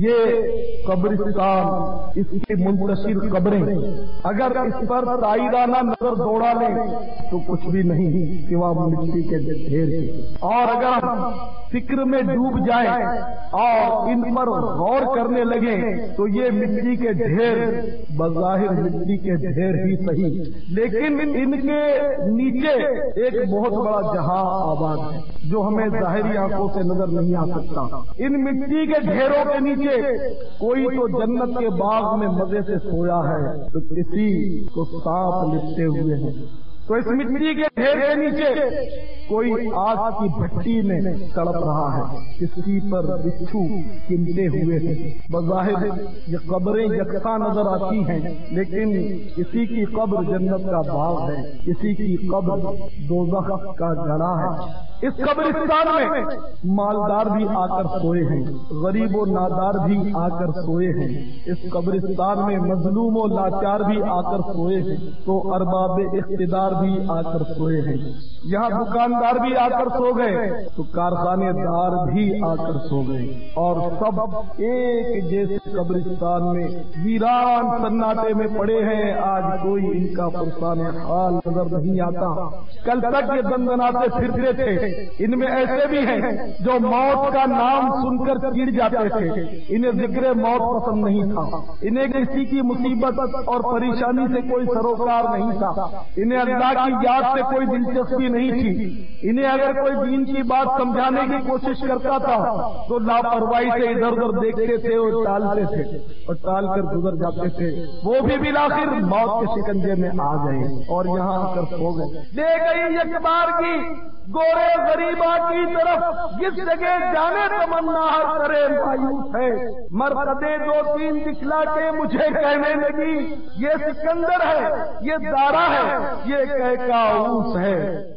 یہ قبرستان، اس کی منتشر قبریں اگر اس پر تائیدانہ نظر دوڑا لیں تو کچھ بھی نہیں سوا مٹی کے ڈھیر سے، اور اگر ہم فکر میں ڈوب جائیں اور ان پر غور کرنے لگیں تو یہ مٹی کے ڈھیر بظاہر مٹی کے ڈھیر ہی صحیح، لیکن ان کے نیچے ایک بہت بڑا جہاں آباد ہے جو ہمیں ظاہری آنکھوں سے نظر نہیں آ سکتا۔ ان مٹی کے ڈھیروں کے نیچے کوئی تو جنت کے باغ میں مزے سے سویا ہے تو کسی کو سانپ لپٹے ہوئے ہیں، تو اس مٹی کے ڈھیر کے نیچے کوئی آگ کی بھٹی میں تڑپ رہا ہے، کسی پر بچھو چمٹے ہوئے ہیں۔ بظاہر یہ قبریں یکساں نظر آتی ہیں، لیکن کسی کی قبر جنت کا باغ ہے، کسی کی قبر دوزخ کا گڑھا ہے۔ اس قبرستان میں مالدار بھی آ کر سوئے ہیں، غریب و نادار بھی آ کر سوئے ہیں، اس قبرستان میں مظلوم و لاچار بھی آ کر سوئے ہیں، تو ارباب اقتدار بھی آ کر سوئے ہیں، یہاں دکاندار بھی آ کر سو گئے تو کارخانے دار بھی آ کر سو گئے، اور سب ایک جیسے قبرستان میں ویران سناٹے میں پڑے ہیں۔ آج کوئی ان کا پرسان حال نظر نہیں آتا، کل تک یہ دندناتے پھرتے تھے۔ ان میں ایسے بھی ہیں جو موت کا نام سن کر چڑ جاتے تھے، انہیں ذکر موت پسند نہیں تھا، انہیں کسی کی مصیبت اور پریشانی سے کوئی سروکار نہیں تھا، انہیں اللہ کی یاد سے کوئی دلچسپی نہیں تھی، انہیں اگر کوئی دین کی بات سمجھانے کی کوشش کرتا تھا تو لاپرواہی سے ادھر ادھر دیکھتے تھے اور ٹالتے تھے اور ٹال کر گزر جاتے تھے، وہ بھی بالآخر موت کے شکنجے میں آ گئے اور یہاں آ کر سو گئے۔ لے گئی ایک بار کی گورے غریبا کی طرف، جس جگہ جانے تمنا ہر طرح مایوس ہے، مرقدے دو تین دکھلا کے مجھے کہنے لگی یہ سکندر ہے، یہ دارا ہے، یہ کہہ کا اوس ہے۔